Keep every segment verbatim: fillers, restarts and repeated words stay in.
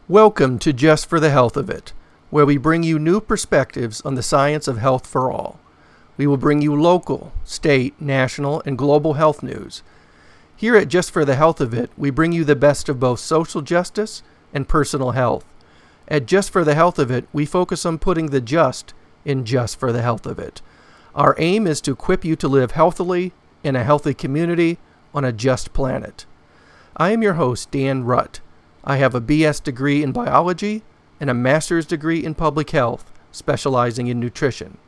Welcome to Just for the Health of It, where we bring you new perspectives on the science of health for all. We will bring you local, state, national, and global health news. Here at Just for the Health of It, we bring you the best of both social justice and personal health. At Just for the Health of It, we focus on putting the just in Just for the Health of It. Our aim is to equip you to live healthily in a healthy community on a just planet. I am your host, Dan Rutt. I have a B S degree in biology and a master's degree in public health, specializing in nutrition.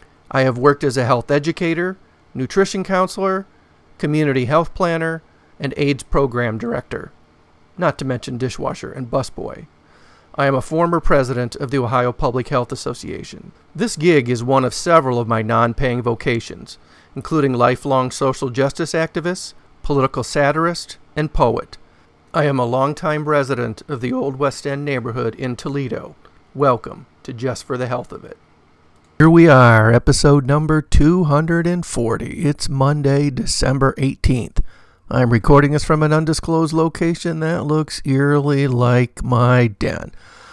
I have worked as a health educator, nutrition counselor, community health planner, and AIDS program director, not to mention dishwasher and busboy. I am a former president of the Ohio Public Health Association. This gig is one of several of my non-paying vocations, including lifelong social justice activist, political satirist, and poet. I am a longtime resident of the Old West End neighborhood in Toledo. Welcome to Just for the Health of It. Here we are, episode number two hundred forty. It's Monday, December eighteenth. I'm recording this from an undisclosed location that looks eerily like my den.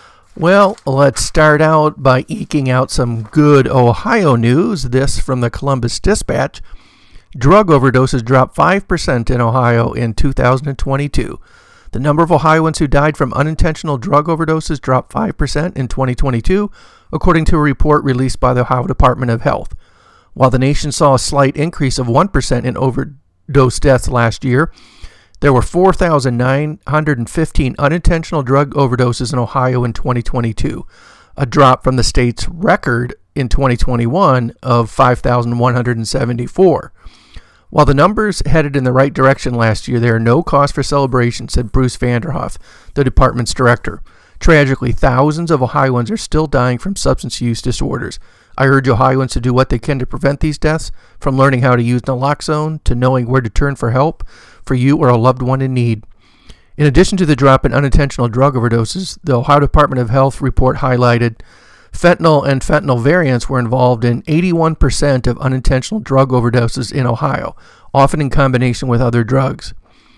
Well, let's start out by eking out some good Ohio news. This from the Columbus Dispatch. Drug overdoses dropped five percent in Ohio in two thousand twenty-two. The number of Ohioans who died from unintentional drug overdoses dropped five percent in twenty twenty-two, according to a report released by the Ohio Department of Health. While the nation saw a slight increase of one percent in overdose deaths last year, there were four thousand nine hundred fifteen unintentional drug overdoses in Ohio in twenty twenty-two, a drop from the state's record in twenty twenty-one of five thousand one hundred seventy-four. While the numbers headed in the right direction last year, there are no cause for celebration, said Bruce Vanderhoff, the department's director. Tragically, thousands of Ohioans are still dying from substance use disorders. I urge Ohioans to do what they can to prevent these deaths, from learning how to use naloxone to knowing where to turn for help for you or a loved one in need. In addition to the drop in unintentional drug overdoses, the Ohio Department of Health report highlighted fentanyl and fentanyl variants were involved in eighty-one percent of unintentional drug overdoses in Ohio, often in combination with other drugs.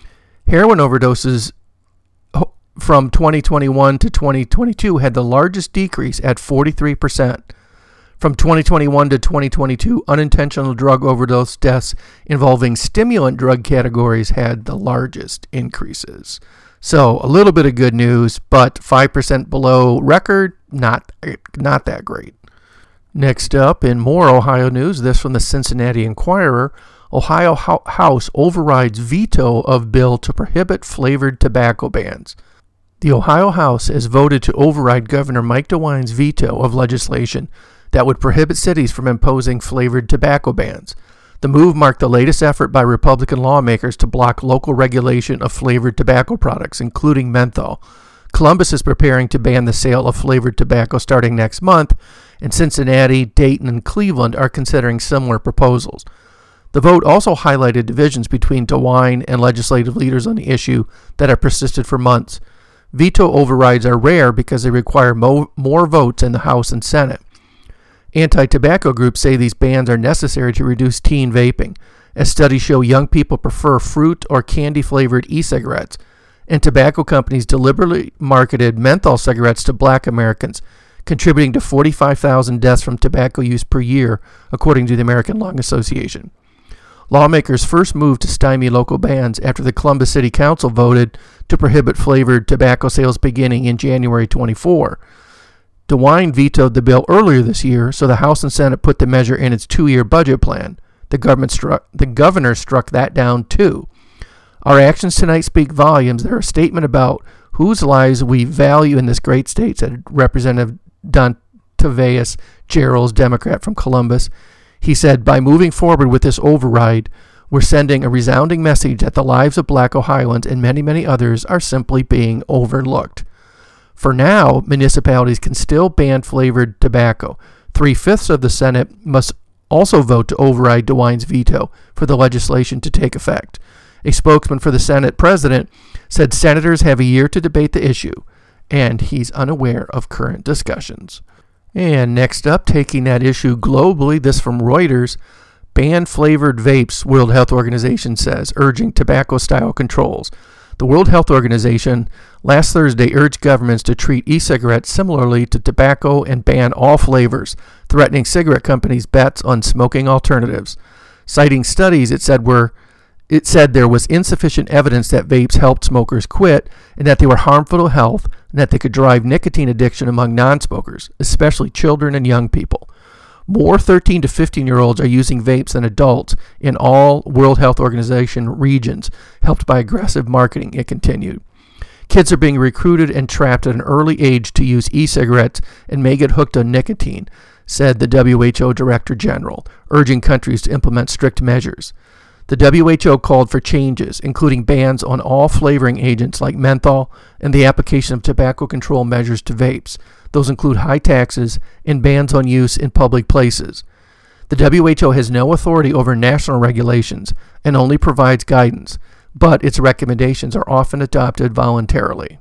Heroin overdoses from twenty twenty-one to twenty twenty-two had the largest decrease at forty-three percent. From twenty twenty-one to twenty twenty-two, unintentional drug overdose deaths involving stimulant drug categories had the largest increases. So a little bit of good news, but five percent below record, not, not that great. Next up, in more Ohio news, this from the Cincinnati Enquirer, Ohio ho- House overrides veto of bill to prohibit flavored tobacco bans. The Ohio House has voted to override Governor Mike DeWine's veto of legislation that would prohibit cities from imposing flavored tobacco bans. The move marked the latest effort by Republican lawmakers to block local regulation of flavored tobacco products, including menthol. Columbus is preparing to ban the sale of flavored tobacco starting next month, and Cincinnati, Dayton, and Cleveland are considering similar proposals. The vote also highlighted divisions between DeWine and legislative leaders on the issue that have persisted for months. Veto overrides are rare because they require mo- more votes in the House and Senate. Anti-tobacco groups say these bans are necessary to reduce teen vaping, as studies show young people prefer fruit or candy-flavored e-cigarettes, and tobacco companies deliberately marketed menthol cigarettes to black Americans, contributing to forty-five thousand deaths from tobacco use per year, according to the American Lung Association. Lawmakers first moved to stymie local bans after the Columbus City Council voted to prohibit flavored tobacco sales beginning in January twenty-fourth. DeWine vetoed the bill earlier this year, so the House and Senate put the measure in its two-year budget plan. The government struck, the governor struck that down too. Our actions tonight speak volumes. They're a statement about whose lives we value in this great state, said Representative Don Taveas Gerald, Democrat from Columbus. He said, by moving forward with this override, we're sending a resounding message that the lives of black Ohioans and many, many others are simply being overlooked. For now, municipalities can still ban flavored tobacco. Three-fifths of the Senate must also vote to override DeWine's veto for the legislation to take effect. A spokesman for the Senate president said senators have a year to debate the issue, and he's unaware of current discussions. And next up, taking that issue globally, this from Reuters, ban flavored vapes, World Health Organization says, urging tobacco-style controls. The World Health Organization last Thursday urged governments to treat e-cigarettes similarly to tobacco and ban all flavors, threatening cigarette companies' bets on smoking alternatives. Citing studies, it said were it said there was insufficient evidence that vapes helped smokers quit and that they were harmful to health and that they could drive nicotine addiction among non-smokers, especially children and young people. More thirteen to fifteen-year-olds are using vapes than adults in all World Health Organization regions, helped by aggressive marketing, it continued. Kids are being recruited and trapped at an early age to use e-cigarettes and may get hooked on nicotine, said the W H O Director General, urging countries to implement strict measures. The W H O called for changes, including bans on all flavoring agents like menthol and the application of tobacco control measures to vapes. Those include high taxes and bans on use in public places. The W H O has no authority over national regulations and only provides guidance, but its recommendations are often adopted voluntarily.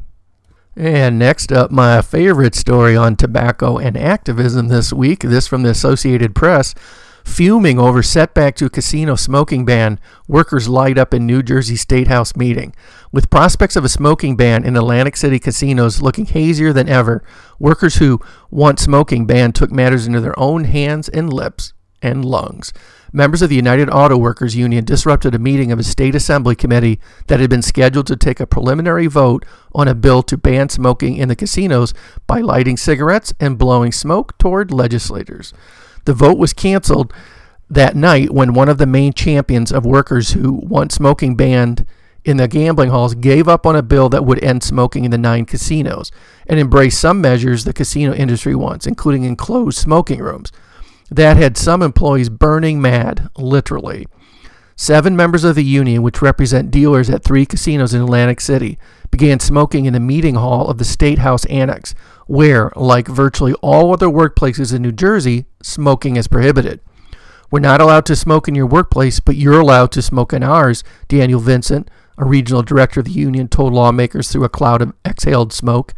And next up, my favorite story on tobacco and activism this week, this from the Associated Press. Fuming over setback to casino smoking ban, workers light up in New Jersey State House meeting. With prospects of a smoking ban in Atlantic City casinos looking hazier than ever, workers who want smoking ban took matters into their own hands and lips and lungs. Members of the United Auto Workers Union disrupted a meeting of a state assembly committee that had been scheduled to take a preliminary vote on a bill to ban smoking in the casinos by lighting cigarettes and blowing smoke toward legislators. The vote was canceled that night when one of the main champions of workers who want smoking banned in the gambling halls gave up on a bill that would end smoking in the nine casinos and embrace some measures the casino industry wants, including enclosed smoking rooms. That had some employees burning mad, literally. Seven members of the union, which represent dealers at three casinos in Atlantic City, began smoking in the meeting hall of the State House Annex, where, like virtually all other workplaces in New Jersey, smoking is prohibited. We're not allowed to smoke in your workplace, but you're allowed to smoke in ours, Daniel Vincent, a regional director of the union, told lawmakers through a cloud of exhaled smoke.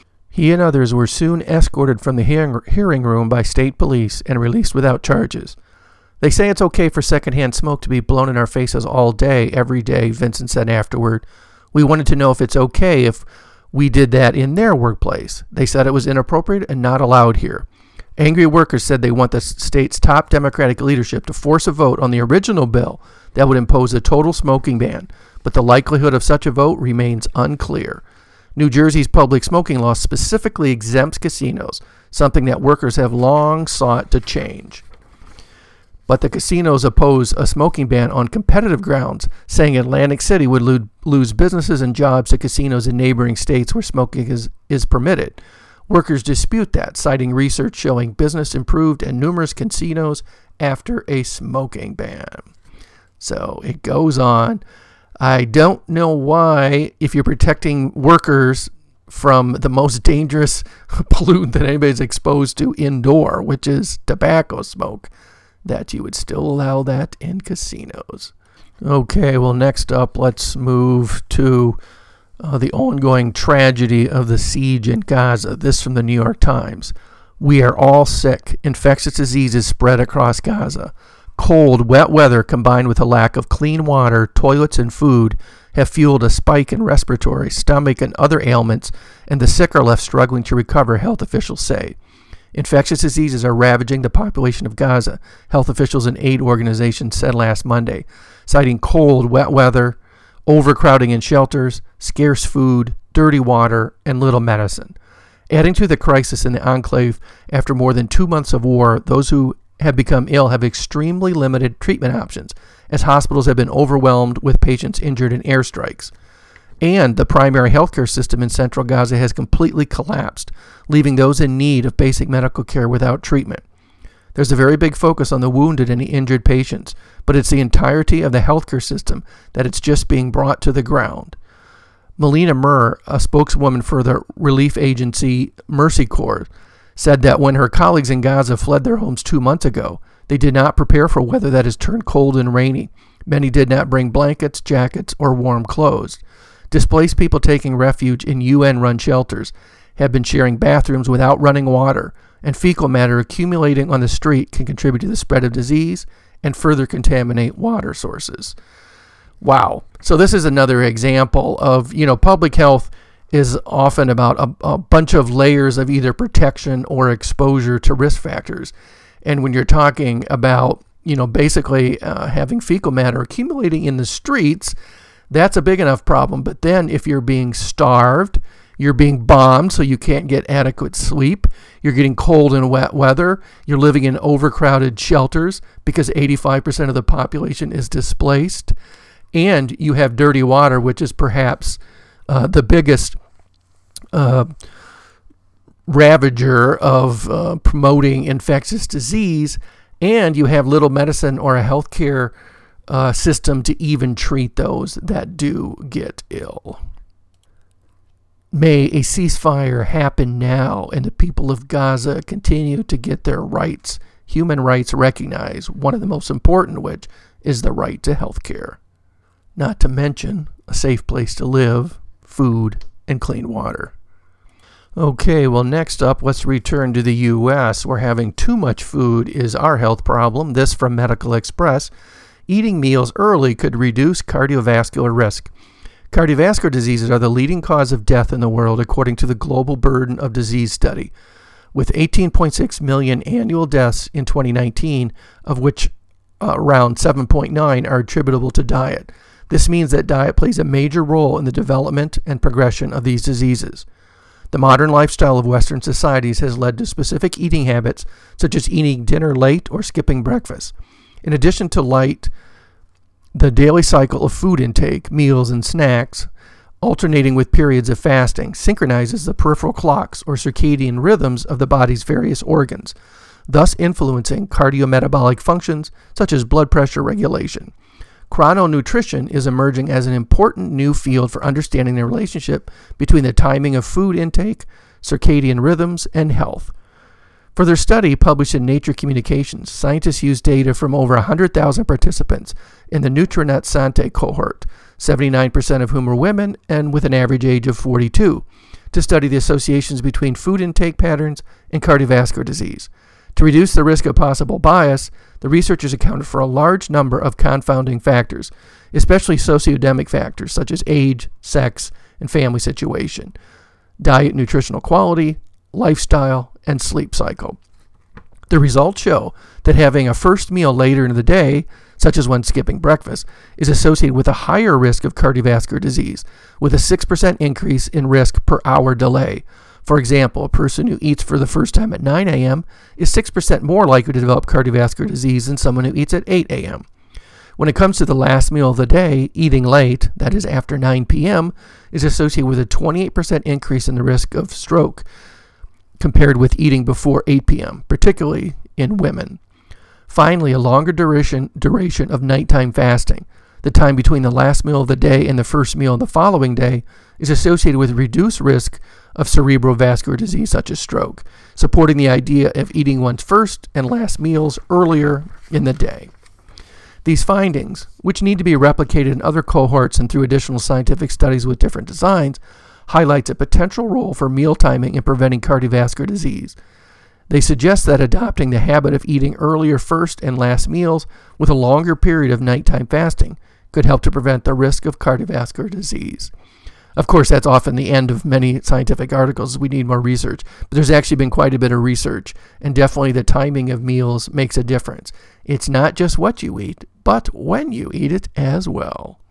He and others were soon escorted from the hearing, hearing room by state police and released without charges. They say it's okay for secondhand smoke to be blown in our faces all day, every day, Vincent said afterward. We wanted to know if it's okay if we did that in their workplace. They said it was inappropriate and not allowed here. Angry workers said they want the state's top Democratic leadership to force a vote on the original bill that would impose a total smoking ban, but the likelihood of such a vote remains unclear. New Jersey's public smoking law specifically exempts casinos, something that workers have long sought to change. But the casinos oppose a smoking ban on competitive grounds, saying Atlantic City would lo- lose businesses and jobs to casinos in neighboring states where smoking is, is permitted. Workers dispute that, citing research showing business improved in numerous casinos after a smoking ban. So it goes on. I don't know why, if you're protecting workers from the most dangerous pollutant that anybody's exposed to indoor, which is tobacco smoke, that you would still allow that in casinos. Okay, well, next up, let's move to uh, the ongoing tragedy of the siege in Gaza. This from the New York Times. We are all sick. Infectious diseases spread across Gaza. Cold, wet weather combined with a lack of clean water, toilets, and food have fueled a spike in respiratory, stomach, and other ailments, and the sick are left struggling to recover, health officials say. Infectious diseases are ravaging the population of Gaza, health officials and aid organizations said last Monday, citing cold, wet weather, overcrowding in shelters, scarce food, dirty water, and little medicine. Adding to the crisis in the enclave after more than two months of war, those who have become ill have extremely limited treatment options, as hospitals have been overwhelmed with patients injured in airstrikes. And the primary healthcare system in central Gaza has completely collapsed, leaving those in need of basic medical care without treatment. There's a very big focus on the wounded and the injured patients, but it's the entirety of the healthcare system that it's just being brought to the ground. Melina Murr, a spokeswoman for the relief agency Mercy Corps, said that when her colleagues in Gaza fled their homes two months ago, they did not prepare for weather that has turned cold and rainy. Many did not bring blankets, jackets, or warm clothes. Displaced people taking refuge in U N-run shelters have been sharing bathrooms without running water, and fecal matter accumulating on the street can contribute to the spread of disease and further contaminate water sources. Wow. So this is another example of, you know, public health is often about a, a bunch of layers of either protection or exposure to risk factors. And when you're talking about, you know, basically uh, having fecal matter accumulating in the streets, that's a big enough problem. But then if you're being starved, you're being bombed so you can't get adequate sleep, you're getting cold and wet weather, you're living in overcrowded shelters because eighty-five percent of the population is displaced, and you have dirty water, which is perhaps uh, the biggest uh, ravager of uh, promoting infectious disease, and you have little medicine or a healthcare uh, system to even treat those that do get ill. May a ceasefire happen now and the people of Gaza continue to get their rights, human rights recognized, one of the most important of which is the right to health care. Not to mention a safe place to live, food, and clean water. Okay, well, next up, let's return to the U S, where having too much food is our health problem. This from Medical Express. Eating meals early could reduce cardiovascular risk. Cardiovascular diseases are the leading cause of death in the world, according to the Global Burden of Disease Study, with eighteen point six million annual deaths in twenty nineteen, of which uh, around seven point nine are attributable to diet. This means that diet plays a major role in the development and progression of these diseases. The modern lifestyle of Western societies has led to specific eating habits, such as eating dinner late or skipping breakfast. In addition to light, the daily cycle of food intake, meals, and snacks, alternating with periods of fasting, synchronizes the peripheral clocks or circadian rhythms of the body's various organs, thus influencing cardiometabolic functions such as blood pressure regulation. Chrononutrition is emerging as an important new field for understanding the relationship between the timing of food intake, circadian rhythms, and health. For their study published in Nature Communications, scientists used data from over one hundred thousand participants in the Nutrinet Sante cohort, seventy-nine percent of whom were women and with an average age of forty-two, to study the associations between food intake patterns and cardiovascular disease. To reduce the risk of possible bias, the researchers accounted for a large number of confounding factors, especially sociodemic factors such as age, sex, and family situation, diet, nutritional quality, lifestyle, and sleep cycle. The results show that having a first meal later in the day, such as when skipping breakfast, is associated with a higher risk of cardiovascular disease, with a six percent increase in risk per hour delay. For example, a person who eats for the first time at nine a.m. is six percent more likely to develop cardiovascular disease than someone who eats at eight a.m. When it comes to the last meal of the day, eating late, that is after nine p.m., is associated with a twenty-eight percent increase in the risk of stroke compared with eating before eight p.m., particularly in women. Finally, a longer duration, duration of nighttime fasting, the time between the last meal of the day and the first meal of the following day, is associated with reduced risk of cerebrovascular disease such as stroke, supporting the idea of eating one's first and last meals earlier in the day. These findings, which need to be replicated in other cohorts and through additional scientific studies with different designs, highlights a potential role for meal timing in preventing cardiovascular disease. They suggest that adopting the habit of eating earlier first and last meals with a longer period of nighttime fasting could help to prevent the risk of cardiovascular disease. Of course, that's often the end of many scientific articles. We need more research. But there's actually been quite a bit of research, and definitely the timing of meals makes a difference. It's not just what you eat, but when you eat it as well.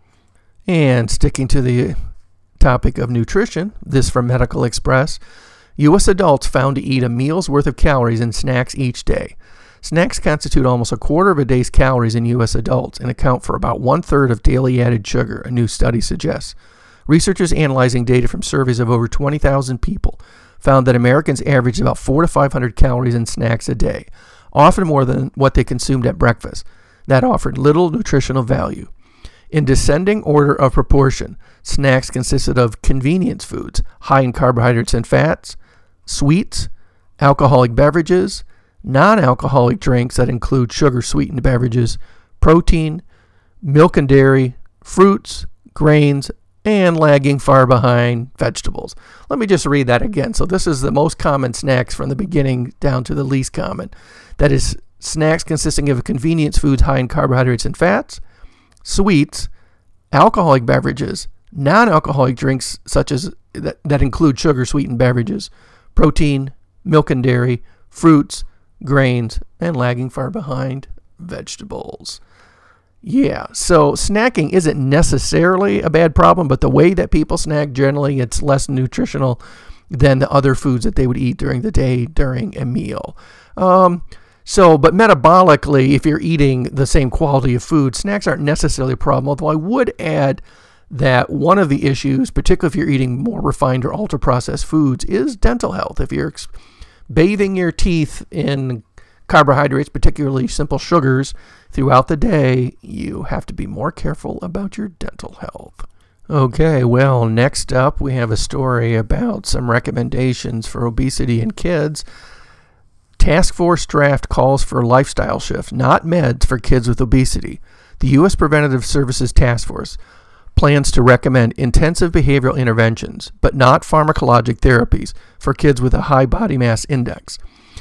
And sticking to the topic of nutrition, this from Medical Express, U S adults found to eat a meal's worth of calories in snacks each day. Snacks constitute almost a quarter of a day's calories in U S adults and account for about one-third of daily added sugar, a new study suggests. Researchers analyzing data from surveys of over twenty thousand people found that Americans averaged about four to five hundred calories in snacks a day, often more than what they consumed at breakfast. That offered little nutritional value. In descending order of proportion, snacks consisted of convenience foods, high in carbohydrates and fats, sweets, alcoholic beverages, non-alcoholic drinks that include sugar-sweetened beverages, protein, milk and dairy, fruits, grains, and lagging far behind vegetables. Let me just read that again. So this is the most common snacks from the beginning down to the least common. That is snacks consisting of convenience foods high in carbohydrates and fats, sweets, alcoholic beverages, non-alcoholic drinks such as that, that include sugar-sweetened beverages, protein, milk and dairy, fruits, grains, and lagging far behind, vegetables. Yeah, so snacking isn't necessarily a bad problem, but the way that people snack, generally it's less nutritional than the other foods that they would eat during the day during a meal. Um, so, but metabolically, if you're eating the same quality of food, snacks aren't necessarily a problem, although I would add that one of the issues, particularly if you're eating more refined or ultra-processed foods, is dental health. If you're ex- bathing your teeth in carbohydrates, particularly simple sugars, throughout the day, you have to be more careful about your dental health. Okay, well, next up we have a story about some recommendations for obesity in kids. Task Force draft calls for lifestyle shift, not meds, for kids with obesity. The U S Preventive Services Task Force plans to recommend intensive behavioral interventions, but not pharmacologic therapies, for kids with a high body mass index.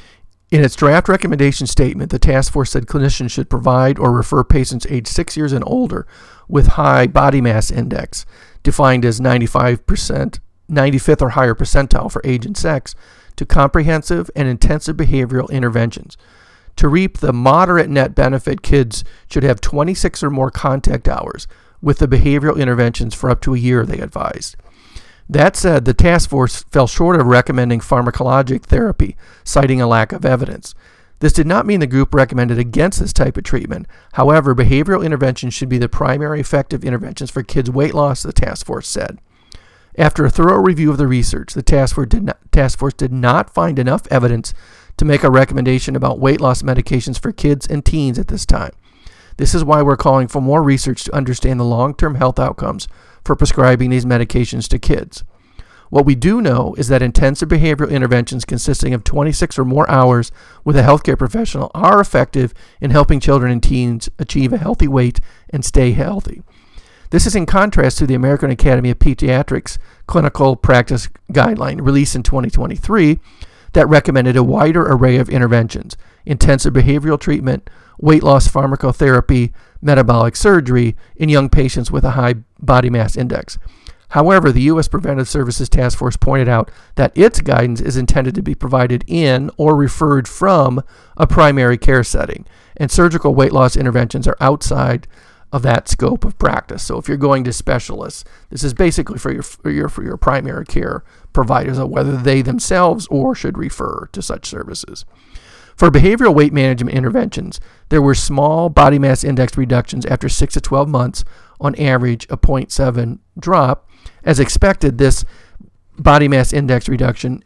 In its draft recommendation statement, the task force said clinicians should provide or refer patients aged six years and older with high body mass index, defined as ninety-five percent, ninety-fifth or higher percentile for age and sex, to comprehensive and intensive behavioral interventions. To reap the moderate net benefit, kids should have twenty-six or more contact hours with the behavioral interventions for up to a year, they advised. That said, the task force fell short of recommending pharmacologic therapy, citing a lack of evidence. This did not mean the group recommended against this type of treatment. However, behavioral interventions should be the primary effective interventions for kids' weight loss, the task force said. After a thorough review of the research, the task force did not, task force did not find enough evidence to make a recommendation about weight loss medications for kids and teens at this time. This is why we're calling for more research to understand the long-term health outcomes for prescribing these medications to kids. What we do know is that intensive behavioral interventions consisting of twenty-six or more hours with a healthcare professional are effective in helping children and teens achieve a healthy weight and stay healthy. This is in contrast to the American Academy of Pediatrics clinical practice guideline released in twenty twenty-three that recommended a wider array of interventions: intensive behavioral treatment, weight loss pharmacotherapy, metabolic surgery in young patients with a high body mass index. However, the U S Preventive Services Task Force pointed out that its guidance is intended to be provided in or referred from a primary care setting, and surgical weight loss interventions are outside of that scope of practice. So if you're going to specialists, this is basically for your for your, for your primary care providers, whether they themselves or should refer to such services. For behavioral weight management interventions, there were small body mass index reductions after six to twelve months, on average a zero point seven drop. As expected, this body mass index reduction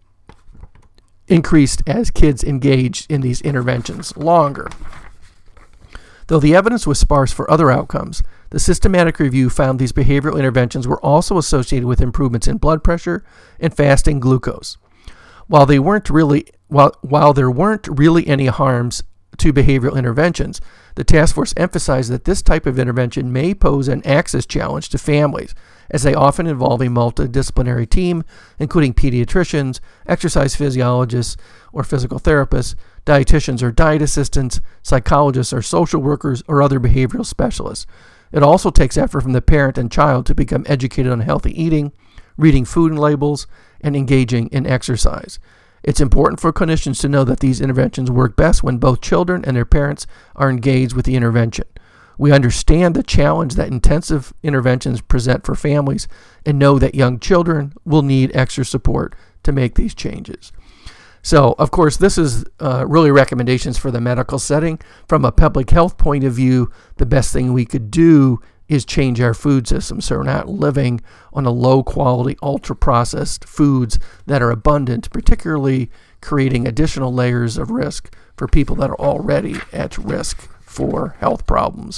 increased as kids engaged in these interventions longer. Though the evidence was sparse for other outcomes, the systematic review found these behavioral interventions were also associated with improvements in blood pressure and fasting glucose. While they weren't really while while there weren't really any harms to behavioral interventions, the task force emphasized that this type of intervention may pose an access challenge to families, as they often involve a multidisciplinary team, including pediatricians, exercise physiologists or physical therapists, dietitians or diet assistants, psychologists or social workers, or other behavioral specialists. It also takes effort from the parent and child to become educated on healthy eating, reading food labels, and engaging in exercise. It's important for clinicians to know that these interventions work best when both children and their parents are engaged with the intervention. We understand the challenge that intensive interventions present for families and know that young children will need extra support to make these changes. So, of course, this is uh, really recommendations for the medical setting. From a public health point of view, the best thing we could do is change our food system so we're not living on a low-quality, ultra-processed foods that are abundant, particularly creating additional layers of risk for people that are already at risk for health problems.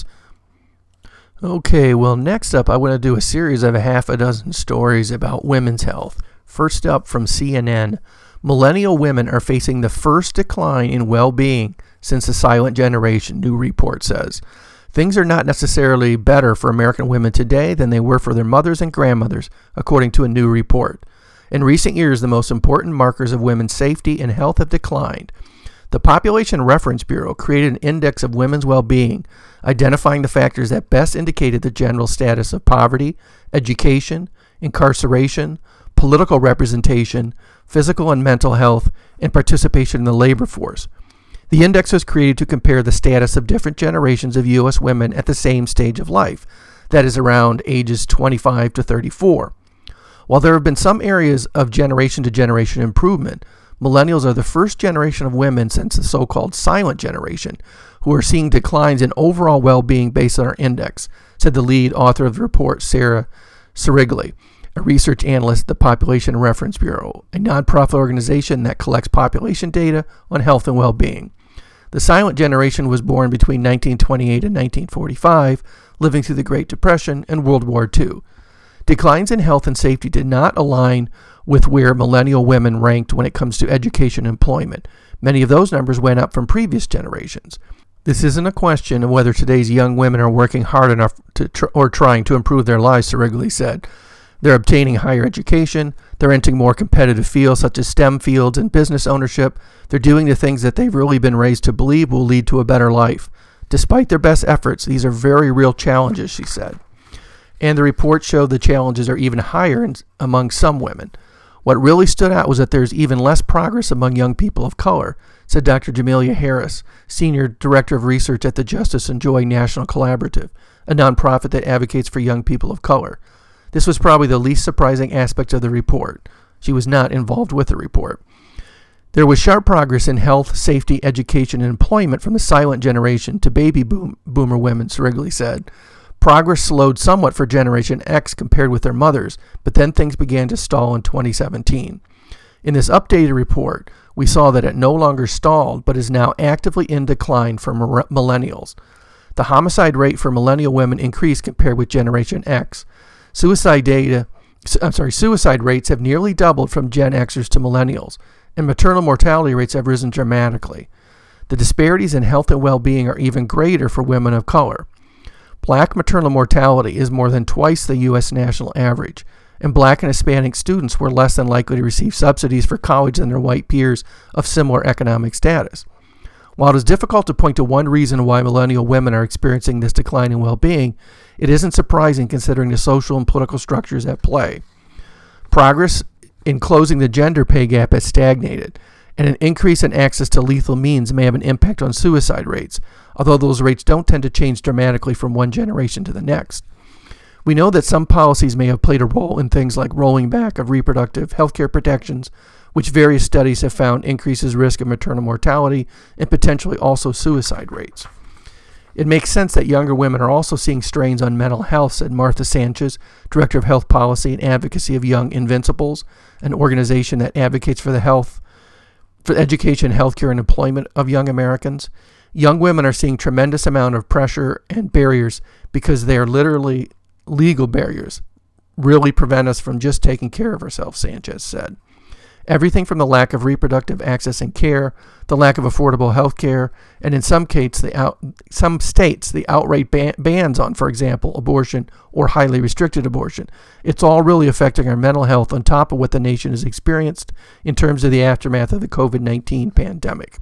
Okay, well, next up, I want to do a series of a half a dozen stories about women's health. First up, from C N N, millennial women are facing the first decline in well-being since the silent generation, new report says. Things are not necessarily better for American women today than they were for their mothers and grandmothers, according to a new report. In recent years, the most important markers of women's safety and health have declined. The Population Reference Bureau created an index of women's well-being, identifying the factors that best indicated the general status of poverty, education, incarceration, political representation, physical and mental health, and participation in the labor force. The index was created to compare the status of different generations of U S women at the same stage of life, that is around ages twenty-five to thirty-four. While there have been some areas of generation-to-generation improvement, millennials are the first generation of women since the so-called silent generation who are seeing declines in overall well-being based on our index, said the lead author of the report, Sarah Sirigli, a research analyst at the Population Reference Bureau, a nonprofit organization that collects population data on health and well-being. The silent generation was born between nineteen twenty-eight and nineteen forty-five, living through the Great Depression and World War Two. Declines in health and safety did not align with where millennial women ranked when it comes to education and employment. Many of those numbers went up from previous generations. This isn't a question of whether today's young women are working hard enough to tr- or trying to improve their lives, Sirigli said. They're obtaining higher education, they're entering more competitive fields such as STEM fields and business ownership. They're doing the things that they've really been raised to believe will lead to a better life. Despite their best efforts, these are very real challenges, she said. And the report showed the challenges are even higher in, among some women. What really stood out was that there's even less progress among young people of color, said Doctor Jamelia Harris, Senior Director of Research at the Justice and Joy National Collaborative, a nonprofit that advocates for young people of color. This was probably the least surprising aspect of the report. She was not involved with the report. There was sharp progress in health, safety, education, and employment from the silent generation to baby boom, boomer women, Sirigli said. Progress slowed somewhat for Generation X compared with their mothers, but then things began to stall in twenty seventeen. In this updated report, we saw that it no longer stalled, but is now actively in decline for millennials. The homicide rate for millennial women increased compared with Generation X. Suicide data, I'm sorry, suicide rates have nearly doubled from Gen Xers to millennials, and maternal mortality rates have risen dramatically. The disparities in health and well-being are even greater for women of color. Black maternal mortality is more than twice the U S national average, and Black and Hispanic students were less than likely to receive subsidies for college than their white peers of similar economic status. While it is difficult to point to one reason why millennial women are experiencing this decline in well-being, it isn't surprising considering the social and political structures at play. Progress in closing the gender pay gap has stagnated, and an increase in access to lethal means may have an impact on suicide rates, although those rates don't tend to change dramatically from one generation to the next. We know that some policies may have played a role in things like rolling back of reproductive health care protections, which various studies have found increases risk of maternal mortality and potentially also suicide rates. It makes sense that younger women are also seeing strains on mental health, said Martha Sanchez, Director of Health Policy and Advocacy of Young Invincibles, an organization that advocates for the health, for education, healthcare, and employment of young Americans. Young women are seeing tremendous amount of pressure and barriers because they are literally legal barriers, really prevent us from just taking care of ourselves, Sanchez said. Everything from the lack of reproductive access and care, the lack of affordable health care, and in some cases, the out, some states, the outright ban- bans on, for example, abortion or highly restricted abortion. It's all really affecting our mental health on top of what the nation has experienced in terms of the aftermath of the covid nineteen pandemic.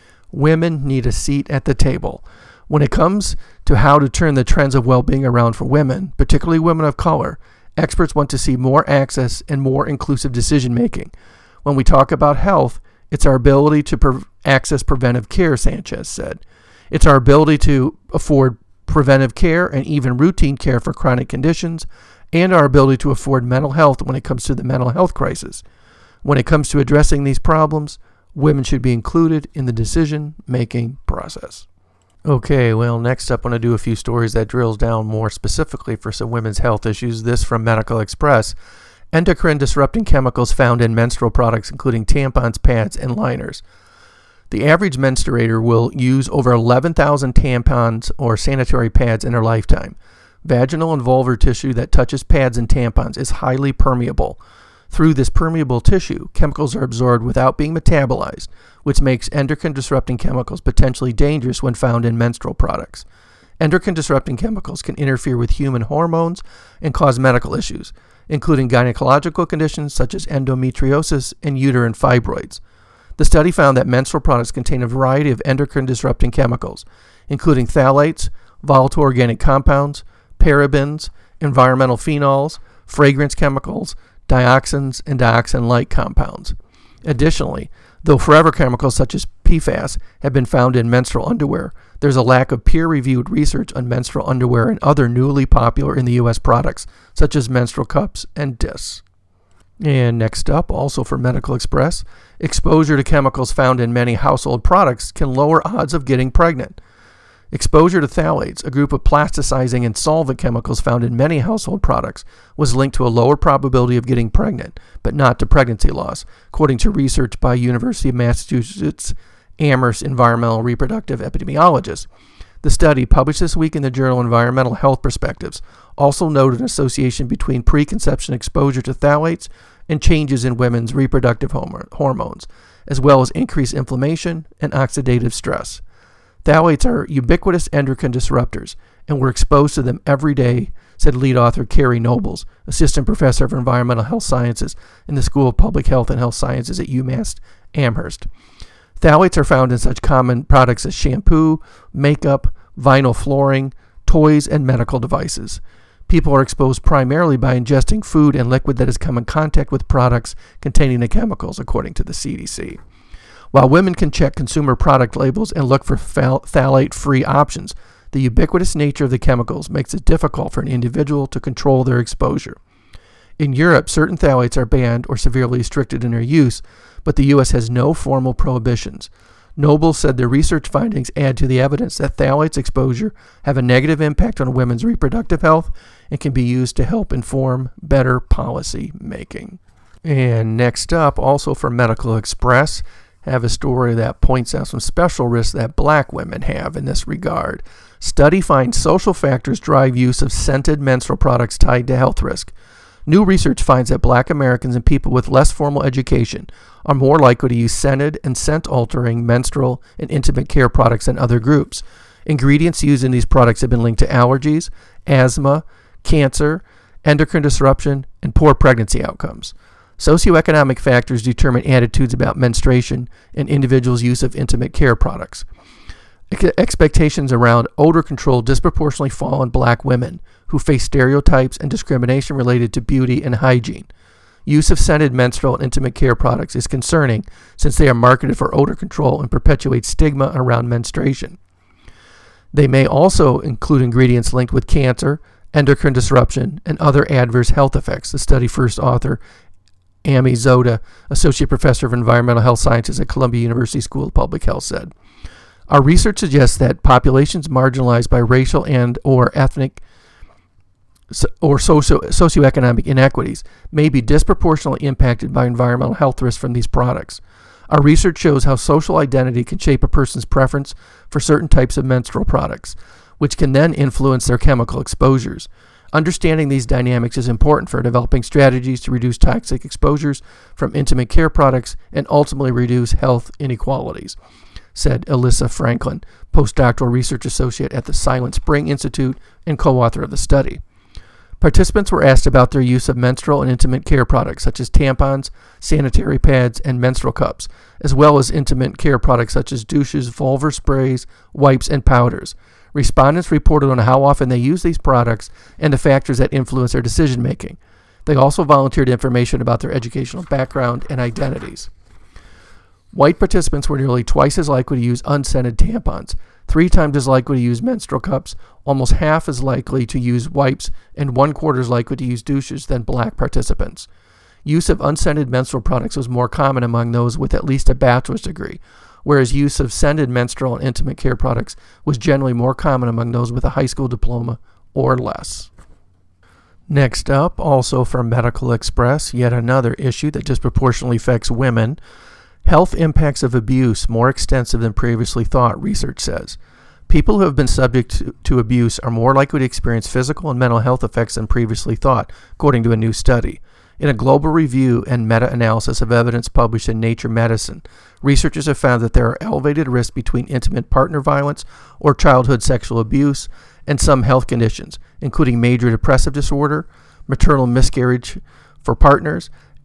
Women need a seat at the table. When it comes to how to turn the trends of well-being around for women, particularly women of color, experts want to see more access and more inclusive decision-making. When we talk about health, it's our ability to pre- access preventive care, Sanchez said. It's our ability to afford preventive care and even routine care for chronic conditions, and our ability to afford mental health when it comes to the mental health crisis. When it comes to addressing these problems, women should be included in the decision-making process. Okay, well, next up, I want to do a few stories that drills down more specifically for some women's health issues. This from Medical Express. Endocrine-disrupting chemicals found in menstrual products, including tampons, pads, and liners. The average menstruator will use over eleven thousand tampons or sanitary pads in her lifetime. Vaginal and vulvar tissue that touches pads and tampons is highly permeable. Through this permeable tissue, chemicals are absorbed without being metabolized, which makes endocrine-disrupting chemicals potentially dangerous when found in menstrual products. Endocrine-disrupting chemicals can interfere with human hormones and cause medical issues, including gynecological conditions such as endometriosis and uterine fibroids. The study found that menstrual products contain a variety of endocrine-disrupting chemicals, including phthalates, volatile organic compounds, parabens, environmental phenols, fragrance chemicals, dioxins, and dioxin-like compounds. Additionally, though forever chemicals such as P FAS have been found in menstrual underwear, there's a lack of peer-reviewed research on menstrual underwear and other newly popular in the U S products, such as menstrual cups and discs. And next up, also for Medical Express, exposure to chemicals found in many household products can lower odds of getting pregnant. Exposure to phthalates, a group of plasticizing and solvent chemicals found in many household products, was linked to a lower probability of getting pregnant, but not to pregnancy loss, according to research by University of Massachusetts Amherst environmental reproductive epidemiologists. The study, published this week in the journal Environmental Health Perspectives, also noted an association between preconception exposure to phthalates and changes in women's reproductive hormones, as well as increased inflammation and oxidative stress. Phthalates are ubiquitous endocrine disruptors, and we're exposed to them every day, said lead author Carrie Nobles, assistant professor of environmental health sciences in the School of Public Health and Health Sciences at UMass Amherst. Phthalates are found in such common products as shampoo, makeup, vinyl flooring, toys, and medical devices. People are exposed primarily by ingesting food and liquid that has come in contact with products containing the chemicals, according to the C D C. While women can check consumer product labels and look for phthal- phthalate-free options, the ubiquitous nature of the chemicals makes it difficult for an individual to control their exposure. In Europe, certain phthalates are banned or severely restricted in their use, but the U S has no formal prohibitions. Noble said their research findings add to the evidence that phthalates exposure have a negative impact on women's reproductive health and can be used to help inform better policy making. And next up, also from Medical Express, have a story that points out some special risks that black women have in this regard. Study finds social factors drive use of scented menstrual products tied to health risk. New research finds that black Americans and people with less formal education are more likely to use scented and scent-altering menstrual and intimate care products than other groups. Ingredients used in these products have been linked to allergies, asthma, cancer, endocrine disruption, and poor pregnancy outcomes. Socioeconomic factors determine attitudes about menstruation and individuals' use of intimate care products. Expectations around odor control disproportionately fall on black women, who face stereotypes and discrimination related to beauty and hygiene. Use of scented menstrual and intimate care products is concerning since they are marketed for odor control and perpetuate stigma around menstruation. They may also include ingredients linked with cancer, endocrine disruption, and other adverse health effects, the study first author Amy Zoda, Associate Professor of Environmental Health Sciences at Columbia University School of Public Health, said. Our research suggests that populations marginalized by racial and or ethnic or socio- socioeconomic inequities may be disproportionately impacted by environmental health risks from these products. Our research shows how social identity can shape a person's preference for certain types of menstrual products, which can then influence their chemical exposures. Understanding these dynamics is important for developing strategies to reduce toxic exposures from intimate care products and ultimately reduce health inequalities, said Alyssa Franklin, postdoctoral research associate at the Silent Spring Institute and co-author of the study. Participants were asked about their use of menstrual and intimate care products such as tampons, sanitary pads, and menstrual cups, as well as intimate care products such as douches, vulvar sprays, wipes, and powders. Respondents reported on how often they use these products and the factors that influence their decision-making. They also volunteered information about their educational background and identities. White participants were nearly twice as likely to use unscented tampons, three times as likely to use menstrual cups, almost half as likely to use wipes, and one quarter as likely to use douches than black participants. Use of unscented menstrual products was more common among those with at least a bachelor's degree, whereas use of scented menstrual and intimate care products was generally more common among those with a high school diploma or less. Next up, also from Medical Express, yet another issue that disproportionately affects women. Health impacts of abuse more extensive than previously thought, research says. People who have been subject to, to abuse are more likely to experience physical and mental health effects than previously thought, according to a new study. In a global review and meta-analysis of evidence published in Nature Medicine, researchers have found that there are elevated risks between intimate partner violence or childhood sexual abuse and some health conditions, including major depressive disorder, maternal miscarriage for partners,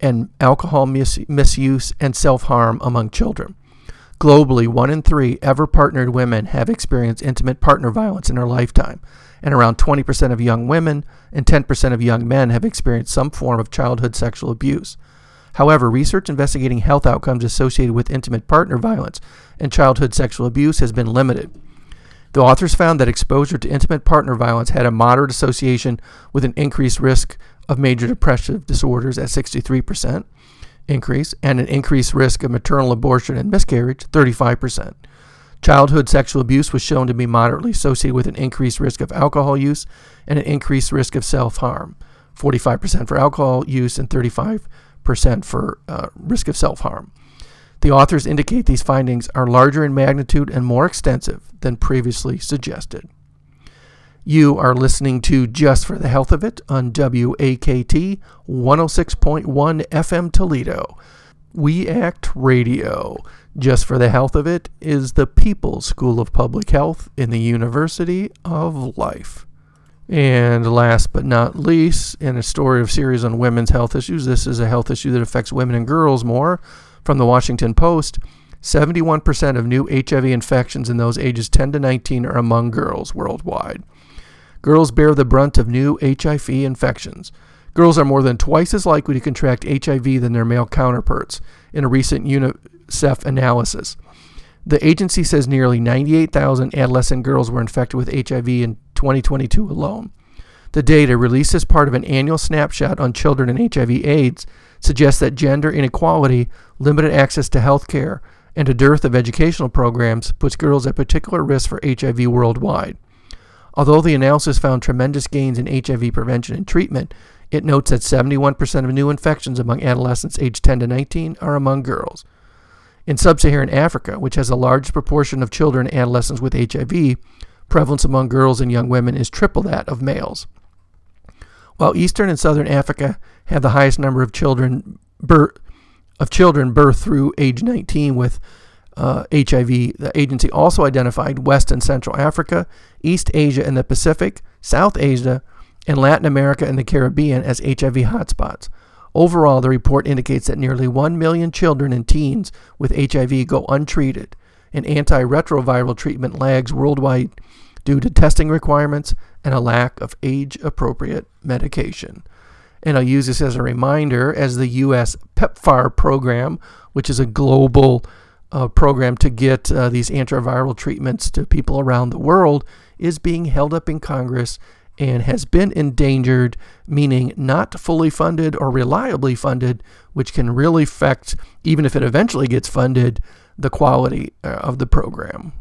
and alcohol mis- misuse and self-harm among children. Globally, one in three ever-partnered women have experienced intimate partner violence in their lifetime, and around twenty percent of young women and ten percent of young men have experienced some form of childhood sexual abuse. However, research investigating health outcomes associated with intimate partner violence and childhood sexual abuse has been limited. The authors found that exposure to intimate partner violence had a moderate association with an increased risk of major depressive disorders at sixty-three percent increase, and an increased risk of maternal abortion and miscarriage, thirty-five percent. Childhood sexual abuse was shown to be moderately associated with an increased risk of alcohol use and an increased risk of self-harm, forty-five percent for alcohol use and thirty-five percent for uh, risk of self-harm. The authors indicate these findings are larger in magnitude and more extensive than previously suggested. You are listening to Just for the Health of It on W A K T one oh six point one F M Toledo. We Act Radio. Just for the Health of It is the People's School of Public Health in the University of Life. And last but not least, in a story of series on women's health issues, this is a health issue that affects women and girls more. From the Washington Post, seventy-one percent of new H I V infections in those ages ten to nineteen are among girls worldwide. Girls bear the brunt of new H I V infections. Girls are more than twice as likely to contract H I V than their male counterparts, in a recent UNICEF analysis. The agency says nearly ninety-eight thousand adolescent girls were infected with H I V in twenty twenty-two alone. The data, released as part of an annual snapshot on children and H I V AIDS, suggests that gender inequality, limited access to health care, and a dearth of educational programs puts girls at particular risk for H I V worldwide. Although the analysis found tremendous gains in H I V prevention and treatment, it notes that seventy-one percent of new infections among adolescents aged ten to nineteen are among girls. In sub-Saharan Africa, which has a large proportion of children and adolescents with H I V, prevalence among girls and young women is triple that of males. While Eastern and Southern Africa have the highest number of children birth, of children birthed through age nineteen with uh, H I V, the agency also identified West and Central Africa, East Asia and the Pacific, South Asia, and Latin America and the Caribbean as H I V hotspots. Overall, the report indicates that nearly one million children and teens with H I V go untreated, and antiretroviral treatment lags worldwide due to testing requirements and a lack of age-appropriate medication. And I'll use this as a reminder, as the U S PEPFAR program, which is a global uh, program to get uh, these antiviral treatments to people around the world, is being held up in Congress and has been endangered, meaning not fully funded or reliably funded, which can really affect, even if it eventually gets funded, the quality uh, of the program.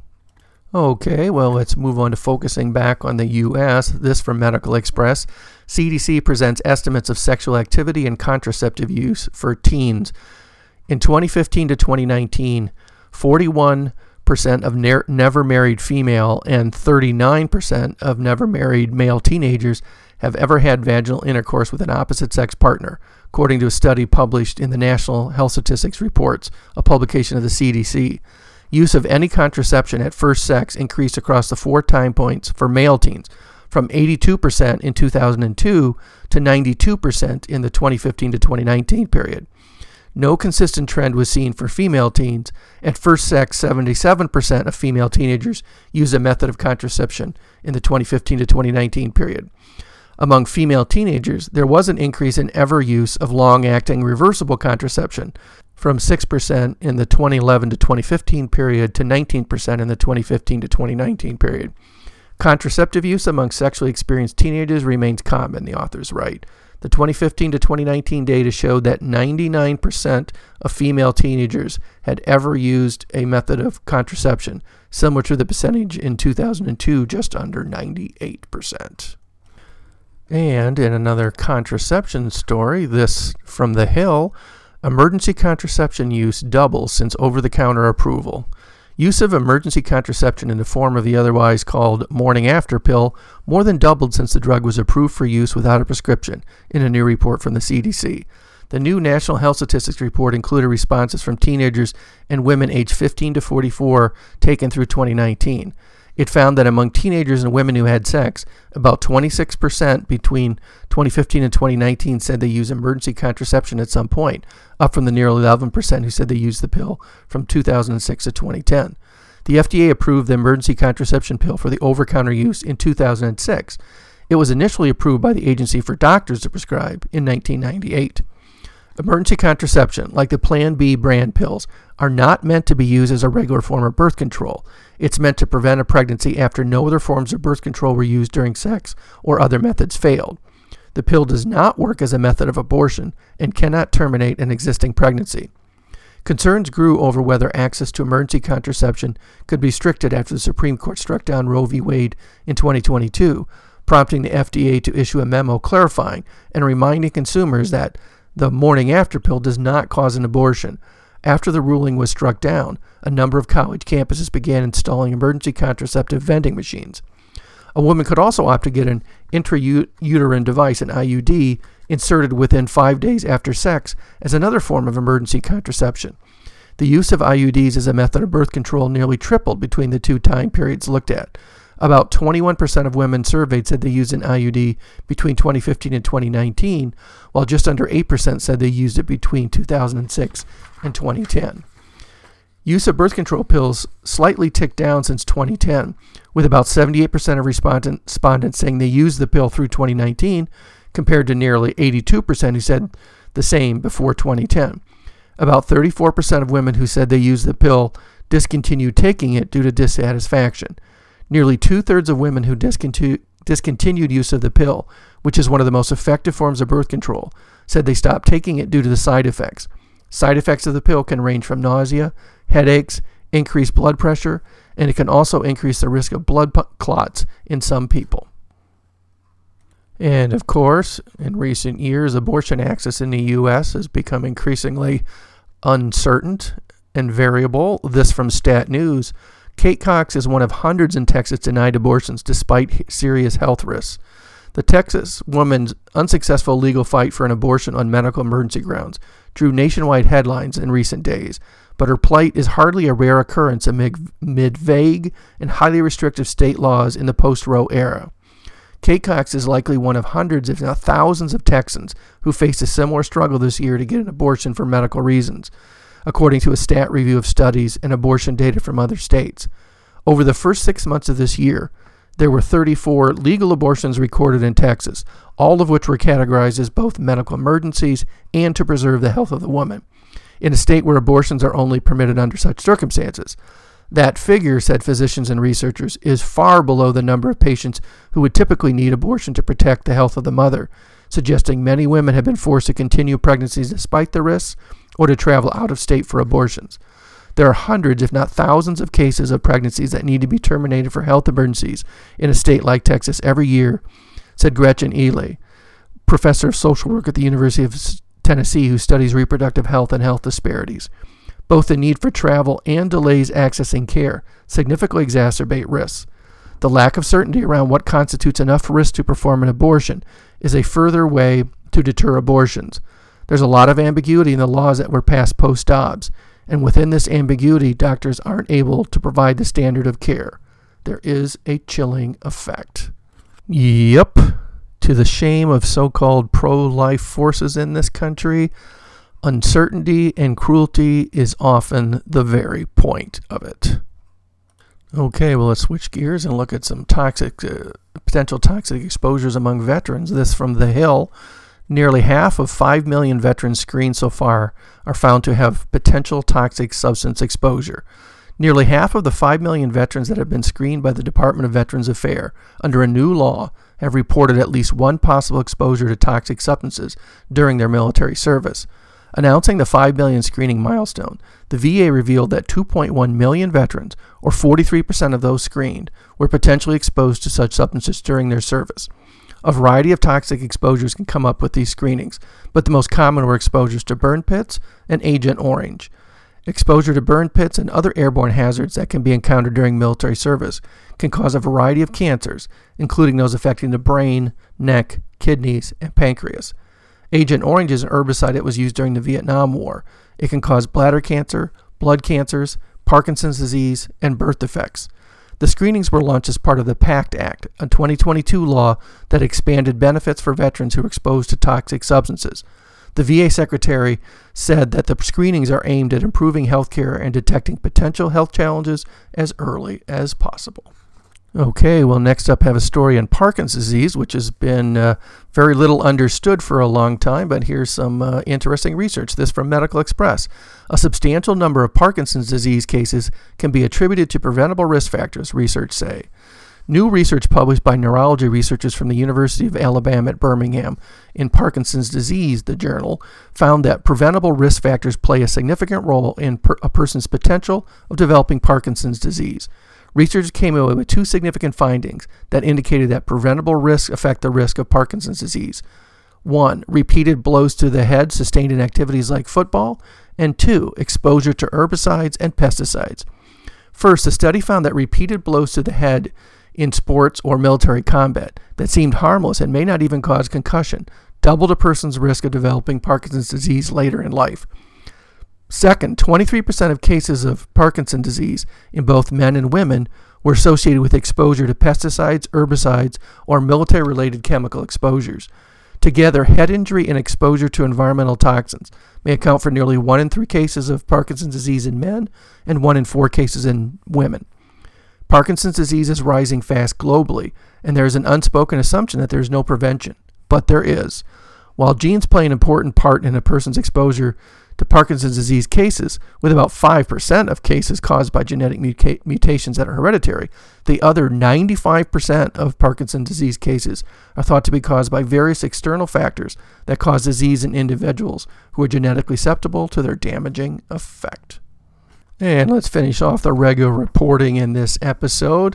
Okay, well, let's move on to focusing back on the U S. This from Medical Express. C D C presents estimates of sexual activity and contraceptive use for teens. In twenty fifteen to twenty nineteen, forty-one percent of ne- never married female and thirty-nine percent of never married male teenagers have ever had vaginal intercourse with an opposite sex partner, according to a study published in the National Health Statistics Reports, a publication of the C D C. Use of any contraception at first sex increased across the four time points for male teens, from eighty-two percent in two thousand two to ninety-two percent in the twenty fifteen to twenty nineteen period. No consistent trend was seen for female teens. At first sex, seventy-seven percent of female teenagers used a method of contraception in the twenty fifteen to twenty nineteen period. Among female teenagers, there was an increase in ever use of long-acting reversible contraception, from six percent in the twenty eleven to twenty fifteen period to nineteen percent in the twenty fifteen to twenty nineteen period. Contraceptive use among sexually experienced teenagers remains common, the authors write. The twenty fifteen to twenty nineteen data showed that ninety-nine percent of female teenagers had ever used a method of contraception, similar to the percentage in two thousand two, just under ninety-eight percent. And in another contraception story, this from The Hill, emergency contraception use doubles since over-the-counter approval. Use of emergency contraception in the form of the otherwise called morning after pill more than doubled since the drug was approved for use without a prescription, in a new report from the C D C. The new National Health Statistics report included responses from teenagers and women aged fifteen to forty-four taken through twenty nineteen. It found that among teenagers and women who had sex, about twenty-six percent between twenty fifteen and twenty nineteen said they used emergency contraception at some point, up from the nearly eleven percent who said they used the pill from two thousand six to twenty ten. The F D A approved the emergency contraception pill for the over-counter use in two thousand six. It was initially approved by the Agency for Doctors to Prescribe in nineteen ninety-eight. Emergency contraception, like the Plan B brand pills, are not meant to be used as a regular form of birth control. It's meant to prevent a pregnancy after no other forms of birth control were used during sex or other methods failed. The pill does not work as a method of abortion and cannot terminate an existing pregnancy. Concerns grew over whether access to emergency contraception could be restricted after the Supreme Court struck down Roe v. Wade in twenty twenty-two, prompting the F D A to issue a memo clarifying and reminding consumers that the morning after pill does not cause an abortion. After the ruling was struck down, a number of college campuses began installing emergency contraceptive vending machines. A woman could also opt to get an intrauterine device, an I U D, inserted within five days after sex as another form of emergency contraception. The use of I U Ds as a method of birth control nearly tripled between the two time periods looked at. About twenty-one percent of women surveyed said they used an I U D between twenty fifteen and twenty nineteen, while just under eight percent said they used it between two thousand six and twenty ten. Use of birth control pills slightly ticked down since twenty ten, with about seventy-eight percent of respondents saying they used the pill through twenty nineteen, compared to nearly eighty-two percent who said the same before twenty ten. About thirty-four percent of women who said they used the pill discontinued taking it due to dissatisfaction. Nearly two-thirds of women who discontinued, discontinued use of the pill, which is one of the most effective forms of birth control, said they stopped taking it due to the side effects. Side effects of the pill can range from nausea, headaches, increased blood pressure, and it can also increase the risk of blood clots in some people. And of course, in recent years, abortion access in the U S has become increasingly uncertain and variable. This from Stat News. Kate Cox is one of hundreds in Texas denied abortions despite serious health risks. The Texas woman's unsuccessful legal fight for an abortion on medical emergency grounds drew nationwide headlines in recent days, but her plight is hardly a rare occurrence amid, amid vague and highly restrictive state laws in the post-Roe era. Kate Cox is likely one of hundreds, if not thousands, of Texans who faced a similar struggle this year to get an abortion for medical reasons, according to a stat review of studies and abortion data from other states. Over the first six months of this year, there were thirty-four legal abortions recorded in Texas, all of which were categorized as both medical emergencies and to preserve the health of the woman, in a state where abortions are only permitted under such circumstances. That figure, said physicians and researchers, is far below the number of patients who would typically need abortion to protect the health of the mother, suggesting many women have been forced to continue pregnancies despite the risks or to travel out of state for abortions. There are hundreds, if not thousands, of cases of pregnancies that need to be terminated for health emergencies in a state like Texas every year, said Gretchen Ely, professor of social work at the University of Tennessee who studies reproductive health and health disparities. Both the need for travel and delays accessing care significantly exacerbate risks. The lack of certainty around what constitutes enough risk to perform an abortion is a further way to deter abortions. There's a lot of ambiguity in the laws that were passed post-Dobbs, and within this ambiguity, doctors aren't able to provide the standard of care. There is a chilling effect. Yep. To the shame of so-called pro-life forces in this country, uncertainty and cruelty is often the very point of it. Okay, well, let's switch gears and look at some toxic, uh, potential toxic exposures among veterans. This from The Hill. Nearly half of five million veterans screened so far are found to have potential toxic substance exposure. Nearly half of the five million veterans that have been screened by the Department of Veterans Affairs under a new law have reported at least one possible exposure to toxic substances during their military service. Announcing the five million screening milestone, the V A revealed that two point one million veterans, or forty-three percent of those screened, were potentially exposed to such substances during their service. A variety of toxic exposures can come up with these screenings, but the most common were exposures to burn pits and Agent Orange. Exposure to burn pits and other airborne hazards that can be encountered during military service can cause a variety of cancers, including those affecting the brain, neck, kidneys, and pancreas. Agent Orange is an herbicide that was used during the Vietnam War. It can cause bladder cancer, blood cancers, Parkinson's disease, and birth defects. The screenings were launched as part of the PACT Act, a twenty twenty-two law that expanded benefits for veterans who were exposed to toxic substances. The V A secretary said that the screenings are aimed at improving health care and detecting potential health challenges as early as possible. Okay, well, next up, have a story on Parkinson's disease, which has been uh, very little understood for a long time, but here's some uh, interesting research. This from Medical Express. A substantial number of Parkinson's disease cases can be attributed to preventable risk factors, research say. New research published by neurology researchers from the University of Alabama at Birmingham in Parkinson's Disease, the journal, found that preventable risk factors play a significant role in per- a person's potential of developing Parkinson's disease. Researchers came away with two significant findings that indicated that preventable risks affect the risk of Parkinson's disease. One, repeated blows to the head sustained in activities like football, and two, exposure to herbicides and pesticides. First, the study found that repeated blows to the head in sports or military combat that seemed harmless and may not even cause concussion doubled a person's risk of developing Parkinson's disease later in life. Second, twenty-three percent of cases of Parkinson's disease in both men and women were associated with exposure to pesticides, herbicides, or military-related chemical exposures. Together, head injury and exposure to environmental toxins may account for nearly one in three cases of Parkinson's disease in men and one in four cases in women. Parkinson's disease is rising fast globally, and there is an unspoken assumption that there is no prevention, but there is. While genes play an important part in a person's exposure to Parkinson's disease cases, with about five percent of cases caused by genetic muta- mutations that are hereditary, the other ninety-five percent of Parkinson's disease cases are thought to be caused by various external factors that cause disease in individuals who are genetically susceptible to their damaging effect. And let's finish off the regular reporting in this episode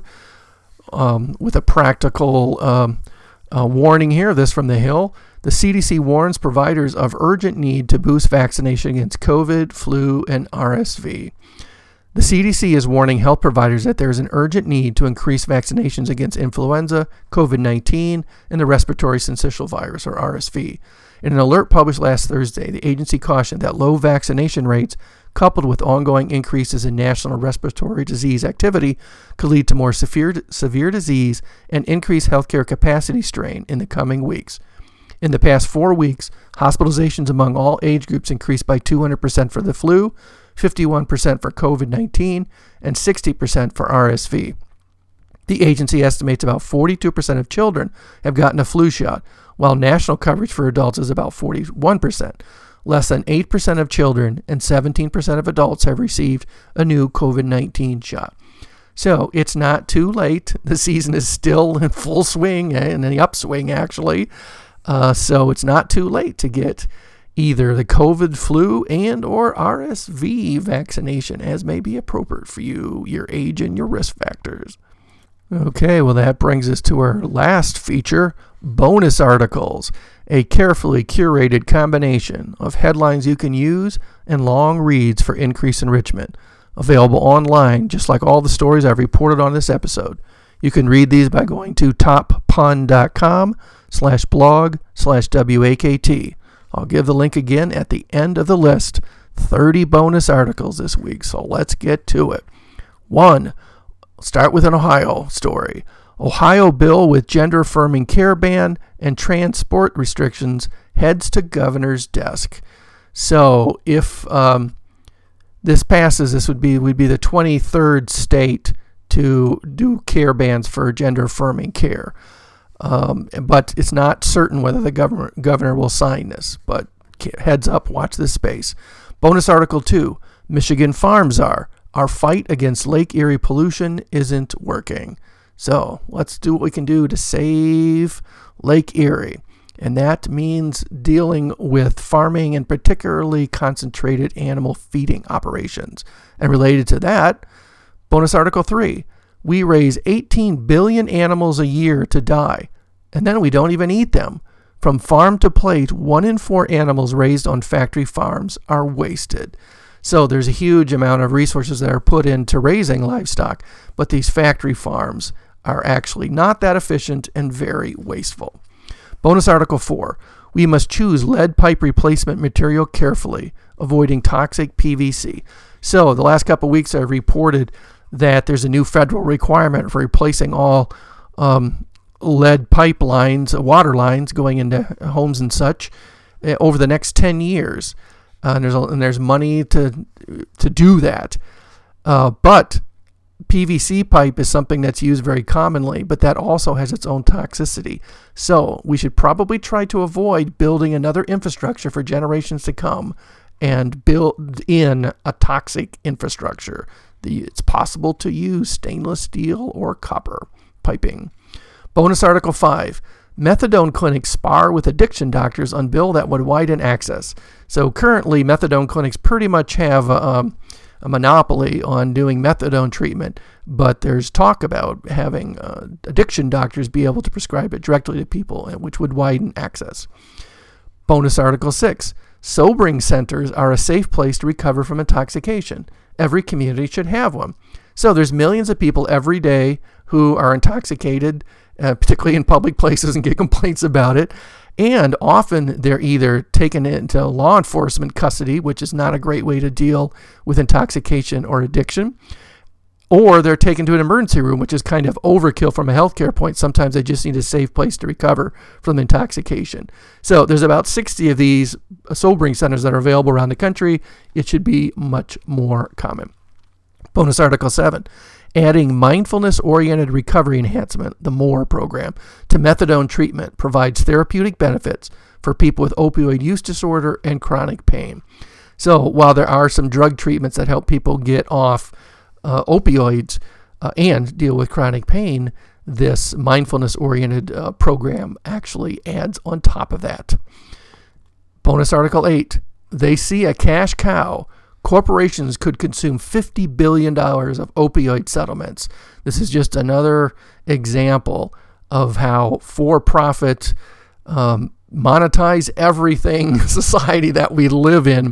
um, with a practical um, uh, warning here. This from The Hill. The C D C warns providers of urgent need to boost vaccination against COVID, flu, and R S V. The C D C is warning health providers that there is an urgent need to increase vaccinations against influenza, COVID nineteen, and the respiratory syncytial virus, or R S V. In an alert published last Thursday, the agency cautioned that low vaccination rates, coupled with ongoing increases in national respiratory disease activity, could lead to more severe, severe disease and increased healthcare capacity strain in the coming weeks. In the past four weeks, hospitalizations among all age groups increased by two hundred percent for the flu, fifty-one percent for COVID nineteen, and sixty percent for R S V. The agency estimates about forty-two percent of children have gotten a flu shot, while national coverage for adults is about forty-one percent. Less than eight percent of children and seventeen percent of adults have received a new COVID nineteen shot. So it's not too late. The season is still in full swing, and in the upswing, actually. Uh, so it's not too late to get either the COVID, flu, and or R S V vaccination, as may be appropriate for you, your age, and your risk factors. Okay, well, that brings us to our last feature, bonus articles, a carefully curated combination of headlines you can use and long reads for increased enrichment. Available online, just like all the stories I've reported on this episode. You can read these by going to toppun.com slash blog slash WAKT. I'll give the link again at the end of the list. thirty bonus articles this week, so let's get to it. One, start with an Ohio story. Ohio bill with gender-affirming care ban and transport restrictions heads to governor's desk. So if um, this passes, this would be would be the twenty-third state to do care bans for gender-affirming care. Um, but it's not certain whether the governor, governor will sign this. But heads up, watch this space. Bonus article two, Michigan farm czar. Our fight against Lake Erie pollution isn't working. So let's do what we can do to save Lake Erie. And that means dealing with farming and particularly concentrated animal feeding operations. And related to that, bonus article three, we raise eighteen billion animals a year to die, and then we don't even eat them. From farm to plate, one in four animals raised on factory farms are wasted. So there's a huge amount of resources that are put into raising livestock, but these factory farms are actually not that efficient and very wasteful. Bonus article four, we must choose lead pipe replacement material carefully, avoiding toxic P V C. So the last couple of weeks I've reported that there's a new federal requirement for replacing all um, lead pipelines, water lines going into homes and such uh, over the next ten years. Uh, and, there's a, and there's money to to do that. Uh, but P V C pipe is something that's used very commonly, but that also has its own toxicity. So we should probably try to avoid building another infrastructure for generations to come and build in a toxic infrastructure. The, it's possible to use stainless steel or copper piping. Bonus Article five. Methadone clinics spar with addiction doctors on bill that would widen access. So currently, methadone clinics pretty much have a, um, a monopoly on doing methadone treatment, but there's talk about having uh, addiction doctors be able to prescribe it directly to people, which would widen access. Bonus Article six. Sobering centers are a safe place to recover from intoxication. Every community should have one. So there's millions of people every day who are intoxicated, uh, particularly in public places, and get complaints about it. And often they're either taken into law enforcement custody, which is not a great way to deal with intoxication or addiction, or they're taken to an emergency room, which is kind of overkill from a healthcare point. Sometimes they just need a safe place to recover from intoxication. So there's about sixty of these sobering centers that are available around the country. It should be much more common. Bonus Article seven. Adding mindfulness-oriented recovery enhancement, the MORE program, to methadone treatment provides therapeutic benefits for people with opioid use disorder and chronic pain. So while there are some drug treatments that help people get off uh, opioids uh, and deal with chronic pain, this mindfulness-oriented uh, program actually adds on top of that. Bonus Article eight. They see a cash cow. Corporations could consume fifty billion dollars of opioid settlements. This is just another example of how for-profit, um, monetize everything society that we live in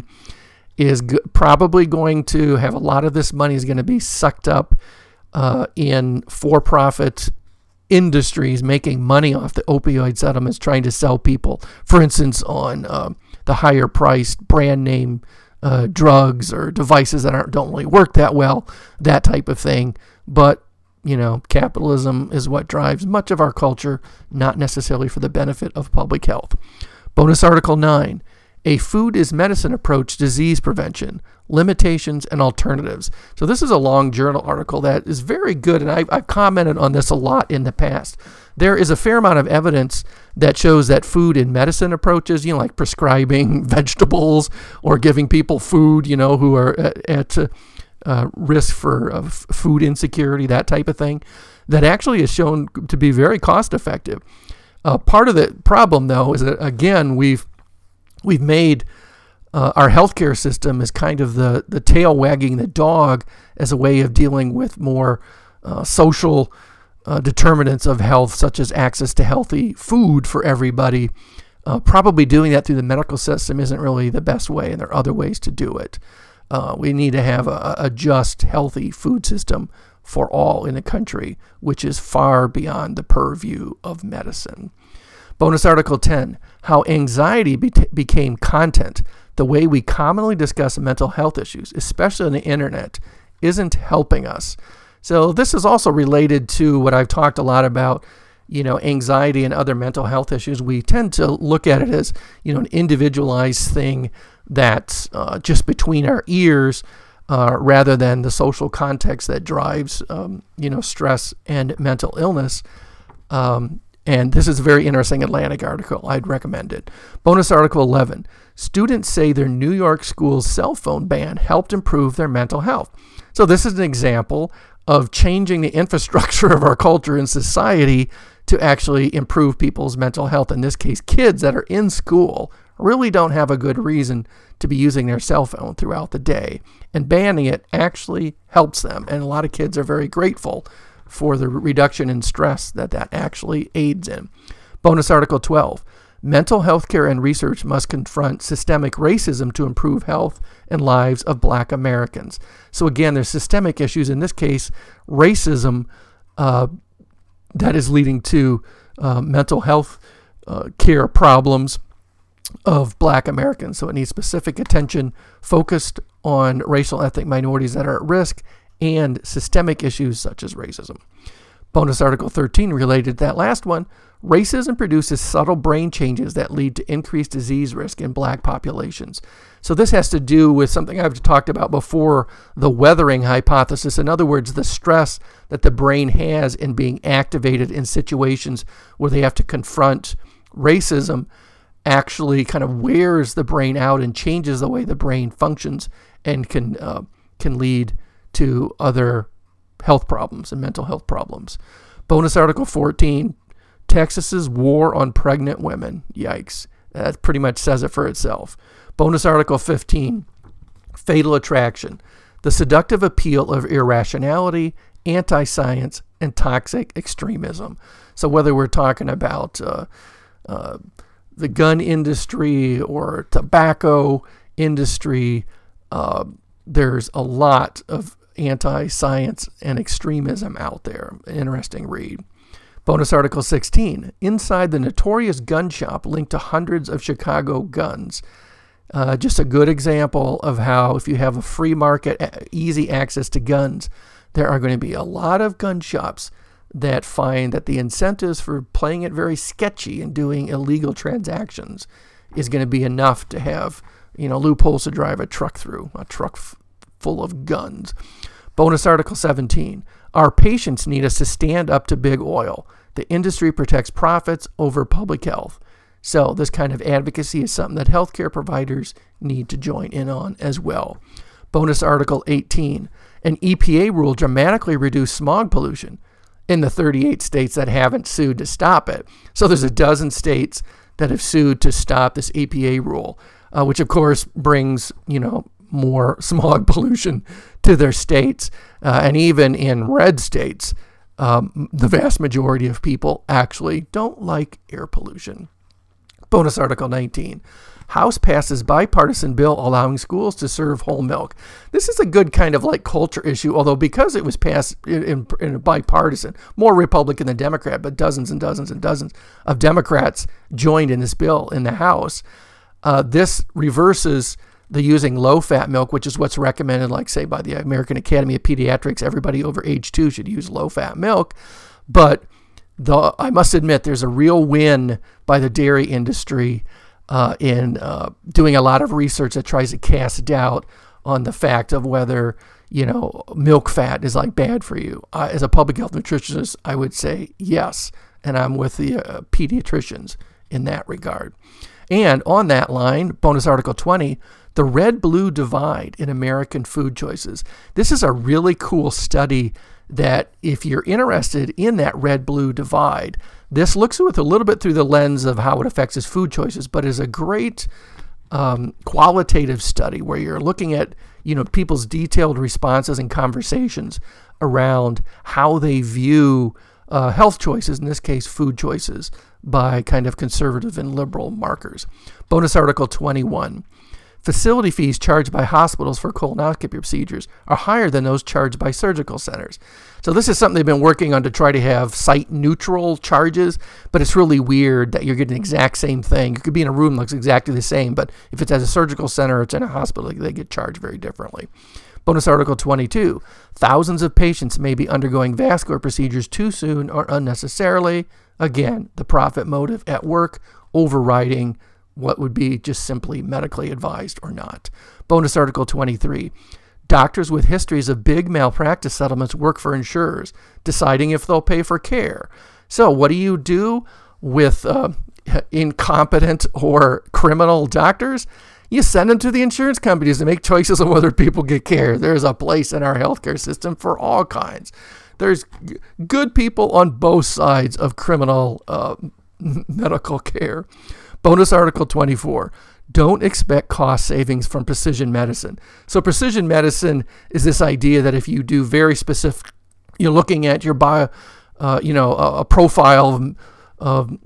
is g- probably going to have a lot of this money is going to be sucked up uh, in for-profit industries making money off the opioid settlements, trying to sell people, for instance, on uh, the higher-priced brand name Uh, drugs or devices that aren't, don't really work that well, that type of thing. But, you know, capitalism is what drives much of our culture, not necessarily for the benefit of public health. Bonus Article nine. A food is medicine approach disease prevention, limitations and alternatives. So this is a long journal article that is very good, and I've, I've commented on this a lot in the past. There is a fair amount of evidence that shows that food and medicine approaches, you know, like prescribing vegetables or giving people food, you know, who are at, at uh, risk for uh, food insecurity, that type of thing, that actually is shown to be very cost effective. Uh, part of the problem, though, is that, again, we've we've made uh, our healthcare system as kind of the, the tail wagging the dog as a way of dealing with more uh, social Uh, determinants of health, such as access to healthy food for everybody. Uh, probably doing that through the medical system isn't really the best way, and there are other ways to do it. Uh, we need to have a, a just, healthy food system for all in the country, which is far beyond the purview of medicine. Bonus Article ten. How anxiety be- became content. The way we commonly discuss mental health issues, especially on the internet, isn't helping us. So this is also related to what I've talked a lot about, you know, anxiety and other mental health issues. We tend to look at it as, you know, an individualized thing that's uh, just between our ears uh, rather than the social context that drives, um, you know, stress and mental illness. Um, and this is a very interesting Atlantic article. I'd recommend it. Bonus Article eleven. Students say their New York school's cell phone ban helped improve their mental health. So this is an example of changing the infrastructure of our culture and society to actually improve people's mental health. In this case, kids that are in school really don't have a good reason to be using their cell phone throughout the day. And banning it actually helps them. And a lot of kids are very grateful for the reduction in stress that that actually aids in. Bonus Article twelve. Mental health care and research must confront systemic racism to improve health and lives of Black Americans. So again, there's systemic issues. In this case, racism uh, that is leading to uh, mental health uh, care problems of Black Americans. So it needs specific attention focused on racial ethnic minorities that are at risk and systemic issues such as racism. Bonus Article thirteen related to that last one. Racism produces subtle brain changes that lead to increased disease risk in black populations. So this has to do with something I've talked about before, the weathering hypothesis. In other words, the stress that the brain has in being activated in situations where they have to confront racism actually kind of wears the brain out and changes the way the brain functions and can uh, can lead to other health problems and mental health problems. Bonus Article fourteen, Texas's war on pregnant women. Yikes. That pretty much says it for itself. Bonus Article fifteen, Fatal Attraction, the seductive appeal of irrationality, anti-science, and toxic extremism. So whether we're talking about uh, uh, the gun industry or tobacco industry, uh, there's a lot of anti-science and extremism out there. Interesting read. Bonus Article sixteen, inside the notorious gun shop linked to hundreds of Chicago guns. Uh, just a good example of how if you have a free market, easy access to guns, there are going to be a lot of gun shops that find that the incentives for playing it very sketchy and doing illegal transactions is going to be enough to have, you know, loopholes to drive a truck through, a truck f- full of guns. Bonus Article seventeen, our patients need us to stand up to big oil. The industry protects profits over public health. So this kind of advocacy is something that healthcare providers need to join in on as well. Bonus Article eighteen, an E P A rule dramatically reduced smog pollution in the thirty-eight states that haven't sued to stop it. So there's a dozen states that have sued to stop this E P A rule, uh, which of course brings, you know, more smog pollution to their states. Uh, and even in red states, um, the vast majority of people actually don't like air pollution. Bonus Article nineteen, House passes bipartisan bill allowing schools to serve whole milk. This is a good kind of like culture issue, although because it was passed in, in, in a bipartisan, more Republican than Democrat, but dozens and dozens and dozens of Democrats joined in this bill in the House. Uh, this reverses the using low-fat milk, which is what's recommended, like, say, by the American Academy of Pediatrics. Everybody over age two should use low-fat milk. But the, I must admit, there's a real win by the dairy industry uh, in uh, doing a lot of research that tries to cast doubt on the fact of whether, you know, milk fat is, like, bad for you. Uh, as a public health nutritionist, I would say yes, and I'm with the uh, pediatricians in that regard. And on that line, Bonus Article twenty, the red-blue divide in American food choices. This is a really cool study that if you're interested in that red-blue divide, this looks with a little bit through the lens of how it affects his food choices, but is a great um, qualitative study where you're looking at, you know, people's detailed responses and conversations around how they view uh, health choices, in this case, food choices, by kind of conservative and liberal markers. Bonus Article twenty-one. Facility fees charged by hospitals for colonoscopy procedures are higher than those charged by surgical centers. So this is something they've been working on to try to have site-neutral charges, but it's really weird that you're getting the exact same thing. You could be in a room that looks exactly the same, but if it's at a surgical center or it's in a hospital, they get charged very differently. Bonus Article twenty-two. Thousands of patients may be undergoing vascular procedures too soon or unnecessarily. Again, the profit motive at work overriding what would be just simply medically advised or not. Bonus Article twenty-three. Doctors with histories of big malpractice settlements work for insurers, deciding if they'll pay for care. So what do you do with uh, incompetent or criminal doctors? You send them to the insurance companies to make choices on whether people get care. There's a place in our healthcare system for all kinds. There's g- good people on both sides of criminal uh, medical care. Bonus Article twenty-four. Don't expect cost savings from precision medicine. So precision medicine is this idea that if you do very specific, you're looking at your bio, uh, you know, a, a profile of, of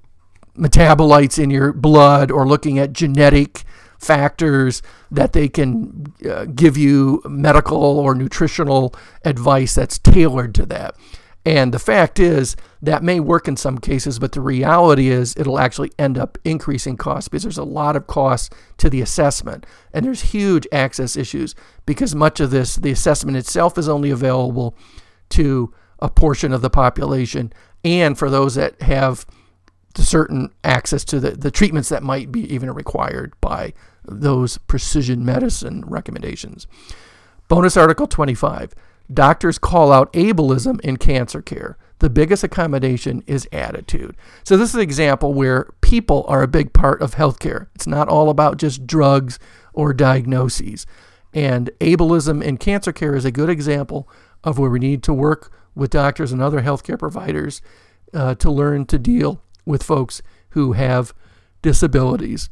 metabolites in your blood or looking at genetic factors, that they can uh, give you medical or nutritional advice that's tailored to that. And the fact is that may work in some cases, but the reality is it'll actually end up increasing costs because there's a lot of costs to the assessment. And there's huge access issues because much of this, the assessment itself is only available to a portion of the population and for those that have certain access to the, the treatments that might be even required by those precision medicine recommendations. Bonus Article twenty-five. Doctors call out ableism in cancer care. The biggest accommodation is attitude. So this is an example where people are a big part of healthcare. It's not all about just drugs or diagnoses. And ableism in cancer care is a good example of where we need to work with doctors and other healthcare providers uh, to learn to deal with folks who have disabilities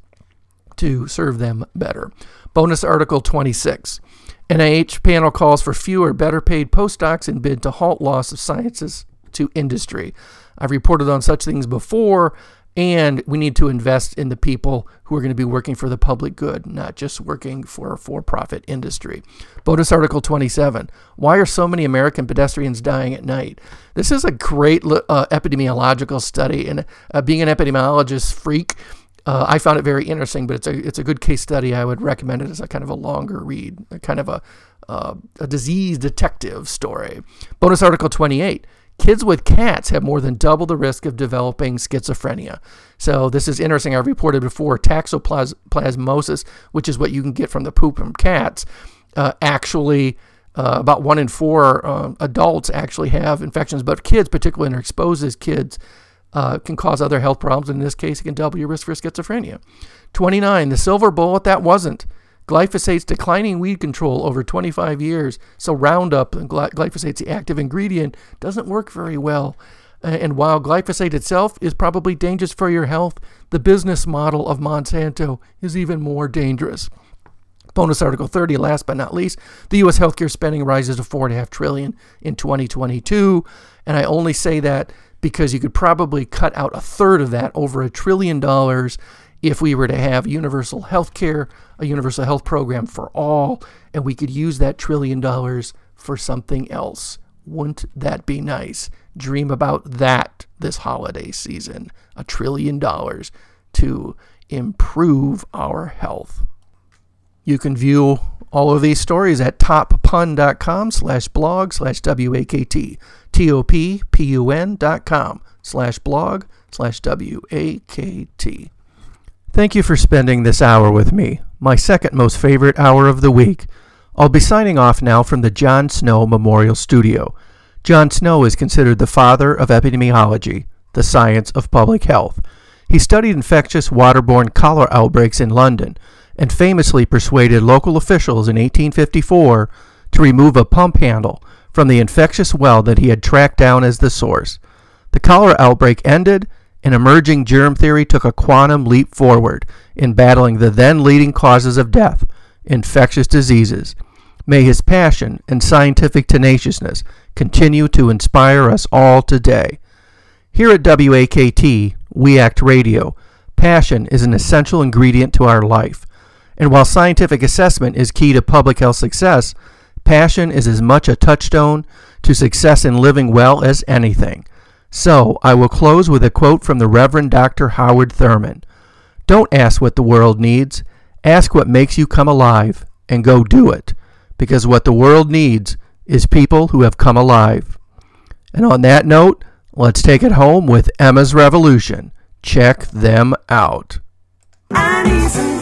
to serve them better. Bonus Article twenty-six. N I H panel calls for fewer, better paid postdocs in bid to halt loss of sciences to industry. I've reported on such things before, and we need to invest in the people who are going to be working for the public good, not just working for a for-profit industry. Bonus Article twenty-seven. Why are so many American pedestrians dying at night? This is a great uh, epidemiological study, and uh, being an epidemiologist freak, Uh, I found it very interesting, but it's a it's a good case study. I would recommend it as a kind of a longer read, a kind of a uh, a disease detective story. Bonus Article twenty-eight. Kids with cats have more than double the risk of developing schizophrenia. So this is interesting. I've reported before toxoplasmosis, which is what you can get from the poop from cats. Uh, actually, uh, about one in four uh, adults actually have infections, but kids, particularly when they're exposed as kids, Uh, can cause other health problems. In this case, it can double your risk for schizophrenia. twenty-nine. The silver bullet that wasn't. Glyphosate's declining weed control over twenty-five years. So Roundup, glyphosate's the active ingredient, doesn't work very well. Uh, and while glyphosate itself is probably dangerous for your health, the business model of Monsanto is even more dangerous. Bonus Article thirty, last but not least, the U S healthcare spending rises to four point five trillion dollars in twenty twenty-two. And I only say that because you could probably cut out a third of that, over a trillion dollars, if we were to have universal health care, a universal health program for all, and we could use that trillion dollars for something else. Wouldn't that be nice? Dream about that this holiday season. A trillion dollars to improve our health. You can view all of these stories at toppun.com slash blog slash W-A-K-T. T-O-P-P-U-N dot com slash blog slash W-A-K-T. Thank you for spending this hour with me, my second most favorite hour of the week. I'll be signing off now from the John Snow Memorial Studio. John Snow is considered the father of epidemiology, the science of public health. He studied infectious waterborne cholera outbreaks in London and famously persuaded local officials in eighteen fifty-four to remove a pump handle from the infectious well that he had tracked down as the source. The cholera outbreak ended, and emerging germ theory took a quantum leap forward in battling the then leading causes of death, infectious diseases. May his passion and scientific tenaciousness continue to inspire us all today. Here at W A K T, We Act Radio, passion is an essential ingredient to our life. And while scientific assessment is key to public health success, passion is as much a touchstone to success in living well as anything. So, I will close with a quote from the Reverend Doctor Howard Thurman. Don't ask what the world needs. Ask what makes you come alive, and go do it. Because what the world needs is people who have come alive. And on that note, let's take it home with Emma's Revolution. Check them out. I need some